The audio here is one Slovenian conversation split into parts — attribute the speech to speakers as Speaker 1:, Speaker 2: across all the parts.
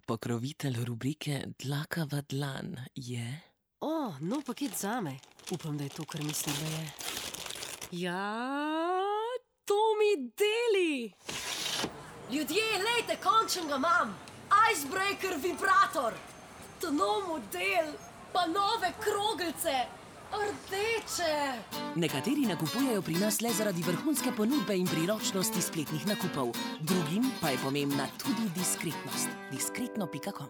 Speaker 1: Pokrovitelj rubrike Dlaka v dlan je...
Speaker 2: Nov paket zame. Upam, da je to, kar mislim, da je. Ja, to mi deli!
Speaker 3: Ljudje, lejte, končno ga imam! Icebreaker vibrator! To nov model, pa nove kroglice! Rdeče!
Speaker 1: Nekateri nakupujejo pri nas le zaradi vrhunske ponudbe in priročnosti spletnih nakupov. Drugim pa je pomembna tudi diskretnost. Diskretno.com.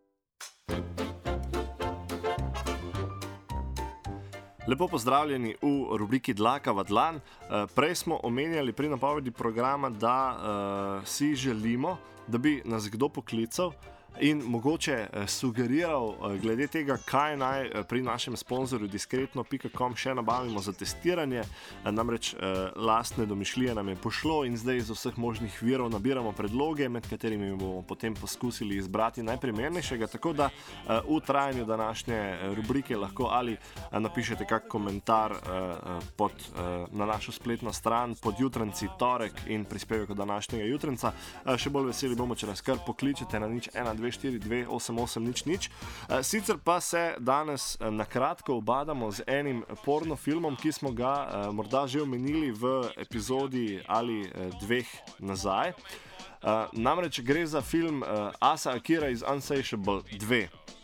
Speaker 4: Lepo pozdravljeni v rubriki Dlaka v dlan. Prej smo omenjali pri napovedi programa, da si želimo, da bi nas kdo poklical in mogoče sugeriral glede tega, kaj naj pri našem sponzorju diskretno.com še nabavimo za testiranje. Namreč lastne domišljije nam je pošlo in zdaj iz vseh možnih virov nabiramo predloge, med katerimi bomo potem poskusili izbrati najprimernejšega, tako da v trajanju današnje rubrike lahko ali napišete kak komentar na našo spletno stran pod jutranci torek in prispevek od današnjega jutranca. Še bolj veseli bomo, če nas kar pokličete na 01428800. Sicer pa se danes na kratko ubadamo z enim pornofilmom, ki smo ga morda že omenili v epizodi ali dveh nazaj. Namreč gre za film Asa Akira iz Unsatiable 2.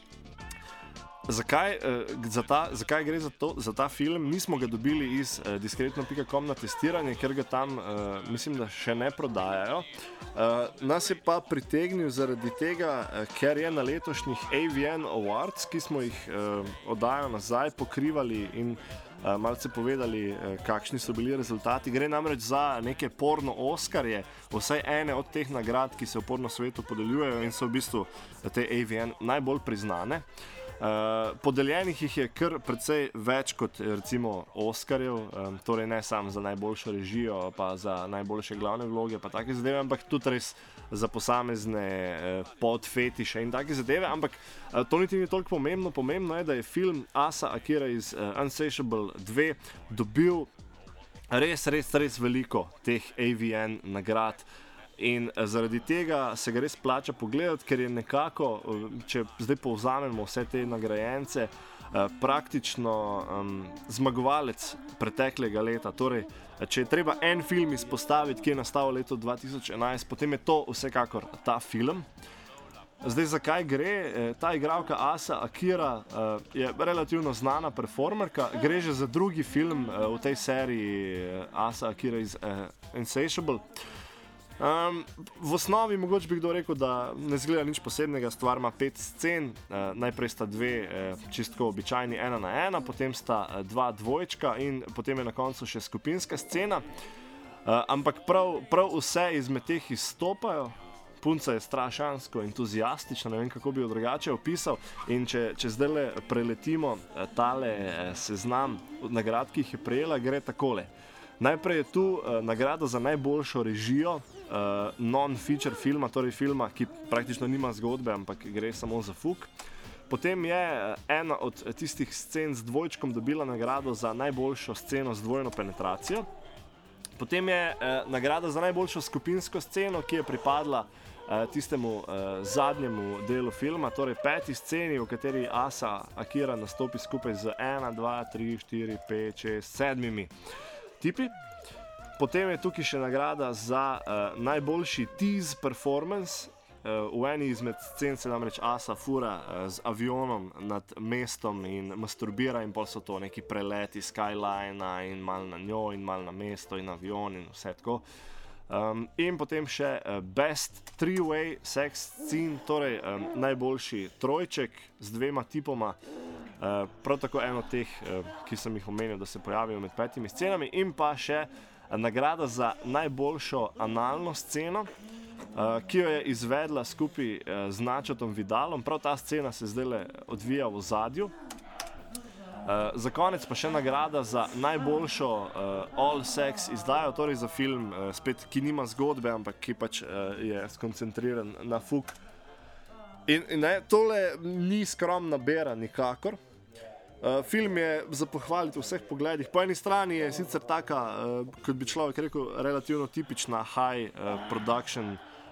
Speaker 4: Zakaj gre za ta film? Nismo ga dobili iz diskretno.com na testiranje, ker ga tam mislim, da še ne prodajajo. Nas je pa pritegnil zaradi tega, ker je na letošnjih AVN Awards, ki smo jih oddajo nazaj pokrivali in malce povedali, kakšni so bili rezultati. Gre namreč za neke porno Oskarje, vsaj ene od teh nagrad, ki se v porno svetu podeljujejo in so v bistvu te AVN najbolj priznane. Podeljenih jih je kar precej več kot recimo Oskarjev, torej ne samo za najboljšo režijo, pa za najboljše glavne vloge, pa take zadeve, ampak tudi res za posamezne podfetiše in take zadeve, ampak to niti ni toliko pomembno. Pomembno je, da je film Asa Akira iz Unsatiable 2 dobil res veliko teh AVN nagrad. In zaradi tega se ga res plača pogledati, ker je nekako, če zdaj povzamemo vse te nagrajence, praktično zmagovalec preteklega leta. Torej, če je treba en film izpostaviti, ki je nastal v letu 2011, potem je to vsekakor ta film. Zdaj, zakaj gre? Ta igralka Asa Akira je relativno znana performerka. Gre že za drugi film v tej seriji Asa Akira iz Insatiable. V osnovi mogoče bi kdo rekel, da ne zgleda nič posebnega. Stvar ima 5 scen, najprej sta dve čistko običajni 1:1, potem sta 2 dvojčka in potem je na koncu še skupinska scena. Ampak prav vse izmed teh izstopajo. Punca je strašansko entuzijastična, ne vem, kako bi jo drugače opisal. In če zdajle preletimo tale seznam nagrad, ki jih je prejela, gre takole. Najprej je tu nagrada za najboljšo režijo non-feature filma, torej filma, ki praktično nima zgodbe, ampak gre samo za fuk. Potem je ena od tistih scen z dvojčkom dobila nagrado za najboljšo sceno z dvojno penetracijo. Potem je nagrada za najboljšo skupinsko sceno, ki je pripadla tistemu zadnjemu delu filma, torej 5. sceni, v kateri Asa Akira nastopi skupaj z 1, 2, 3, 4, 5, 6, 7 tipi. Potem je tukaj še nagrada za najboljši tease performance. V eni izmed scen se namreč Asa fura z avionom nad mestom in masturbira in pol so to neki preleti skylina in malo na njo in malo na mesto in avion in vse tako. In potem še best three-way sex scene, torej najboljši trojček z 2 tipoma. Prav tako eno od teh, ki sem jih omenil, da se pojavijo med 5 scenami. In pa še nagrada za najboljšo analno sceno, ki jo je izvedla skupaj z Načotom Vidalom. Prav ta scena se zdaj odvija v ozadju. Za konec pa še nagrada za najboljšo all-sex izdajo, torej za film, spet, ki nima zgodbe, ampak ki pač je skoncentriran na fuk. In tole ni skromna bera nikakor. Film je za pohvaliti v vseh pogledih. Po eni strani je sicer taka, kot bi človek rekel, relativno tipična high production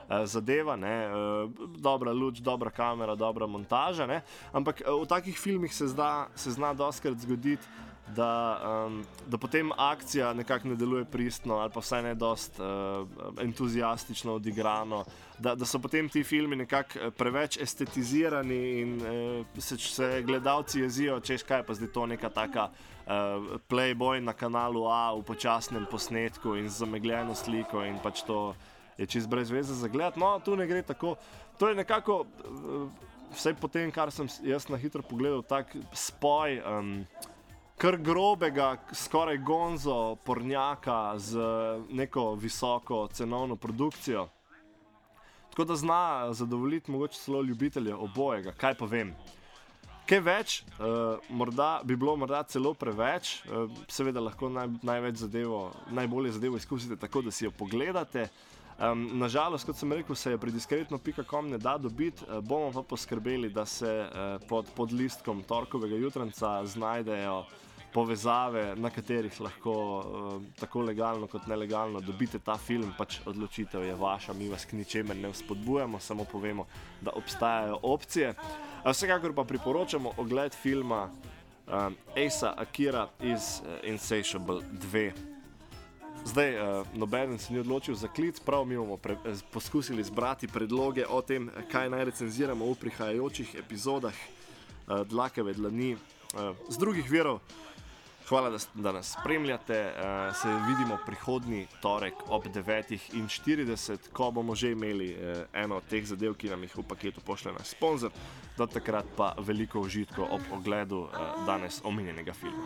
Speaker 4: zadeva, ne, dobra luč, dobra kamera, dobra montaža, ne, ampak v takih filmih se zna dostikrat zgoditi, da potem akcija nekako ne deluje pristno ali pa vsaj ne dost entuzijastično odigrano, da so potem ti filmi nekako preveč estetizirani in se gledalci jezijo, češ kaj pa zdaj to neka taka Playboy na kanalu A v počasnem posnetku in z zamegljeno sliko in pač to je čist brez veze za gled. No, tu ne gre tako. To je nekako, vsaj potem, kar sem jaz na hitro pogledal, tak spoj kar grobega, skoraj gonzo pornjaka z neko visoko cenovno produkcijo. Tako da zna zadovoljiti mogoče celo ljubitelje obojega, kaj pa vem. Kaj več, bi bilo morda celo preveč, seveda lahko najbolje zadevo izkusite tako, da si jo pogledate. Nažalost, kot sem rekel, se je pri diskretno.com ne da dobiti, bomo pa poskrbeli, da se pod listkom Torkovega jutranca znajdejo povezave, na katerih lahko tako legalno kot nelegalno dobite ta film, pač odločitev je vaša, mi vas k ničemer ne vzpodbujamo, samo povemo, da obstajajo opcije. Vsekakor pa priporočamo ogled filma Asa Akira iz Insatiable 2. Zdaj, nobeden se ni odločil za klic, prav mi bomo poskusili zbrati predloge o tem, kaj naj recenziramo v prihajajočih epizodah Dlakave dlani z drugih virov. Hvala, da nas spremljate, se vidimo prihodnji torek ob 9:40, ko bomo že imeli eno od teh zadev, ki nam jih v paketu pošlje naš sponzor. Do takrat pa veliko užitkov ob ogledu danes omenjenega filma.